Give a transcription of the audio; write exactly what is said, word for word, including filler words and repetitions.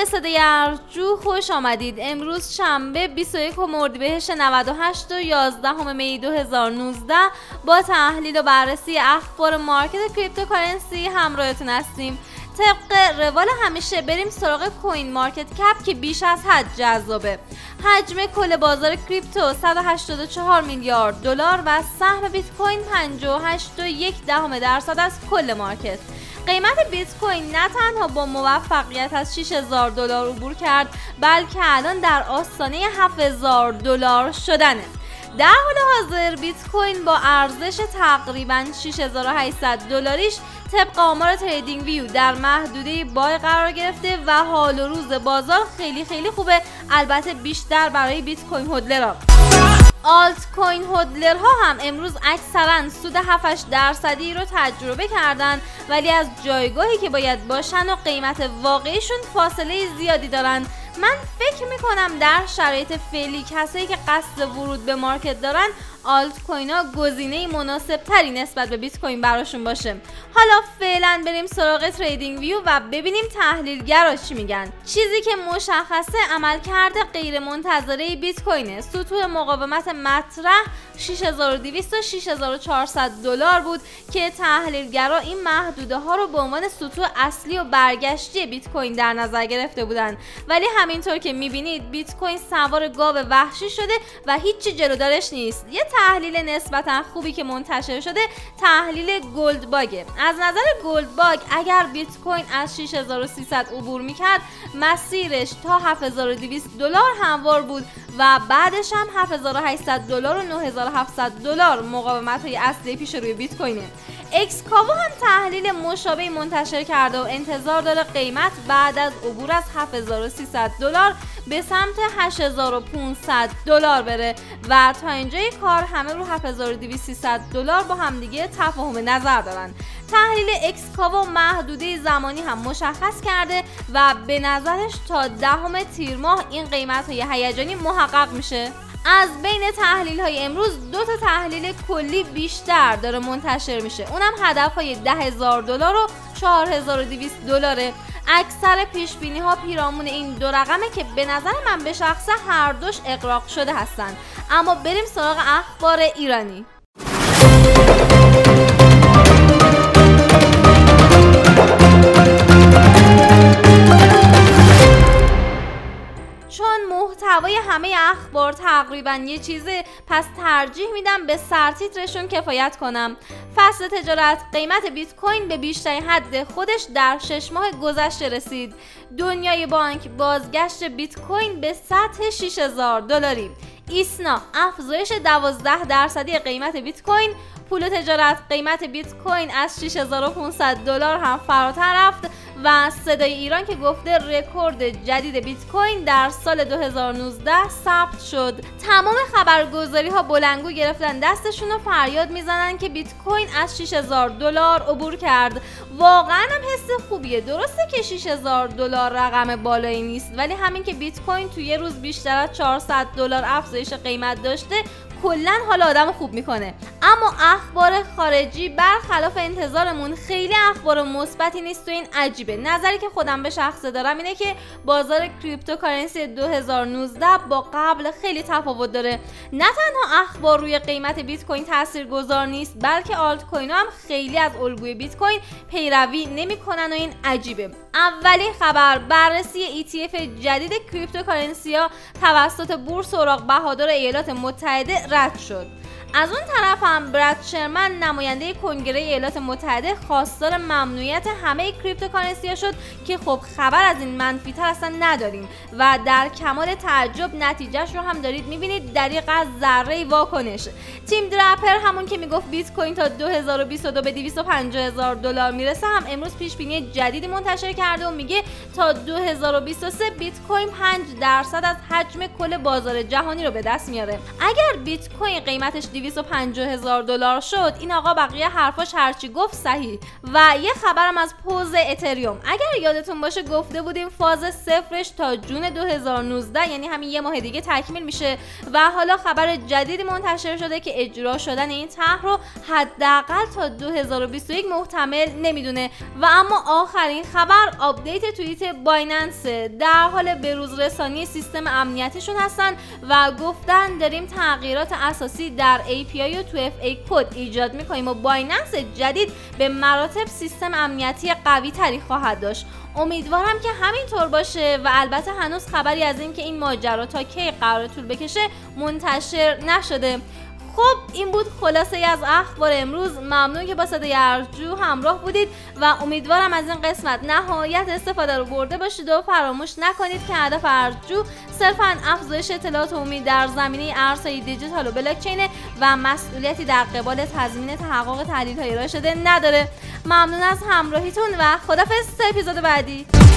به صدای ارجو خوش آمدید. امروز شنبه بیست و یکم اردیبهشت نود و هشت و یازدهم می دو هزار و نوزده با تحلیل و بررسی اخبار مارکت کریپتوکارنسی همراهتون هستیم. طبق روال همیشه بریم سراغ کوین مارکت کپ که بیش از حد جذابه. حجم کل بازار کریپتو صد و هشتاد و چهار میلیارد دلار و سهم بیت کوین پنجاه و هشت و یک دهم درصد از کل مارکت. قیمت بیت کوین نه تنها با موفقیت از شش هزار دلار عبور کرد، بلکه الان در آستانه هفت هزار دلار شدنه. در حال حاضر بیت کوین با ارزش تقریباً شش هزار و هشتصد دلاریش طبق آمار تریدینگ ویو در محدوده بای قرار گرفته و حال و روز بازار خیلی خیلی خوبه، البته بیشتر برای بیت کوین هودلرها. آلت کوین هودلرها هم امروز اکثرا سود هفت درصدی رو تجربه کردن، ولی از جایگاهی که باید باشن و قیمت واقعیشون فاصله زیادی دارن. من فکر میکنم در شرایط فعلی کسایی که قصد ورود به مارکت دارن آلت کوین ها گزینه مناسب تری نسبت به بیت کوین براشون باشه. حالا فعلا بریم سراغ تریدینگ ویو و ببینیم تحلیلگرا چی میگن. چیزی که مشخصه عملکرد غیر منتظره بیت کوینه. سطوح مقاومت مطرح شش هزار و دویست تا شش هزار و چهارصد دلار بود که تحلیلگرا این محدوده ها رو به عنوان سطوح اصلی و برگشتی بیت کوین در نظر گرفته بودن، ولی همینطور که میبینید بیت کوین سوار گاو وحشی شده و هیچی جلودارش نیست. یه تحلیل نسبتا خوبی که منتشر شده تحلیل گلد باگه. از نظر گلد باگ اگر بیت کوین از شش هزار و سیصد عبور میکرد مسیرش تا هفت هزار و دویست دلار هموار بود و بعدش هم هفت هزار و هشتصد دلار و نه هزار و هفتصد دلار مقاومت های اصلی پیش روی بیت کوینه. اکسکاوا هم تحلیل مشابهی منتشر کرده و انتظار داره قیمت بعد از عبور از هفت هزار و سیصد دلار به سمت هشت هزار و پانصد دلار بره و تا اینجای کار همه رو هفت هزار و دویست سیصد دلار با همدیگه تفاهم نظر دارن. تحلیل اکسکاوا محدوده زمانی هم مشخص کرده و به نظرش تا دهم تیر ماه این قیمت های هیجانی محقق میشه. از بین تحلیل های امروز دو تا تحلیل کلی بیشتر داره منتشر میشه، اونم هدف های ده هزار دلار و چهار هزار و دویست دلاره. اکثر پیش بینی ها پیرامون این دو رقمه که به نظر من به شخصه هر دوش اغراق شده هستن. اما بریم سراغ اخبار ایرانی. چون محتوای همه اخبار تقریبا یه چیزه، پس ترجیح میدم به سرتیترشون کفایت کنم. فصل تجارت قیمت بیت کوین به بیشترین حد خودش در شش ماه گذشته رسید. دنیای بانک بازگشت بیت کوین به سطح شش هزار دلاری. ایسنا افزایش دوازده درصدی قیمت بیت کوین. پول تجارت قیمت بیت کوین از شش هزار و پانصد دلار هم فراتر رفت و صدای ایران که گفته رکورد جدید بیت کوین در سال دو هزار و نوزده ثبت شد. تمام خبرگزاری ها بلندگو گرفتن دستشون و فریاد میزنن که بیت کوین از شش هزار دلار عبور کرد. واقعا هم حس خوبیه. درسته که شش هزار دلار رقم بالایی نیست، ولی همین که بیت کوین توی یه روز بیشتر از چهارصد دلار افزایش قیمت داشته کلا حال آدم خوب میکنه. اما اخبار خارجی برخلاف انتظارمون خیلی اخبار مثبتی نیست و این عجیبه. نظری که خودم به شخصه دارم اینه که بازار کریپتوکارنسی دو هزار و نوزده با قبل خیلی تفاوت داره. نه تنها اخبار روی قیمت بیت کوین تاثیرگذار نیست، بلکه آلت کوین ها هم خیلی از الگوی بیت کوین پیروی نمیکنن و این عجیبه. اولین خبر بررسی ای تی اف جدید کریپتوکارنسی ها توسط بورس اوراق بهادار ایالات متحده رد شد. از اون طرف هم براد شرمن نماینده کنگره ایالات متحده خواستار ممنوعیت همه کریپتوکارنسی ها شد که خب خبر از این منفی تر اصلا نداریم و در کمال تعجب نتیجهش رو هم دارید میبینید. دریغ از ذره واکنش تیم درپر همون که میگفت بیت کوین تا دو هزار و بیست و دو به دویست و پنجاه هزار دلار میرسه هم امروز پیش بینی جدیدی منتشر کرده و میگه تا دو هزار و بیست و سه بیت کوین پنج درصد از حجم کل بازار جهانی رو به دست میاره. اگر بیت کوین قیمتش دویست و پنجاه هزار دلار شد، این آقا بقیه حرفاش هرچی گفت صحیح. و یه خبرم از پوز اتریوم، اگر یادتون باشه گفته بودیم فاز صفرش تا جون دو هزار و نوزده یعنی همین یه ماه دیگه تکمیل میشه و حالا خبر جدیدی منتشر شده که اجرا شدن این طرح رو حداقل تا دو هزار و بیست و یک محتمل نمیدونه. و اما آخرین خبر آپدیت توییت بایننس، در حال بروز رسانی سیستم امنیتیشون هستن و گفتن داریم تغییرات اساسی در ای پی آی و تو اف ای کد ایجاد میکنیم و بایننس جدید به مراتب سیستم امنیتی قوی تری خواهد داشت. امیدوارم که همینطور باشه و البته هنوز خبری از این که این ماجرا تا کی قرار طول بکشه منتشر نشده. خب این بود خلاصه از اخبار امروز. ممنون که با صدای ارجو همراه بودید و امیدوارم از این قسمت نهایت استفاده رو برده باشید و فراموش نکنید که هدف ارجو صرفاً افزایش اطلاعات عمومی در زمینه ارزهای دیجیتال و بلاکچین و مسئولیتی در قبال تضمین تحقق تحلیل‌های ارائه شده نداره. ممنون از همراهیتون و خدافظ تا اپیزود بعدی.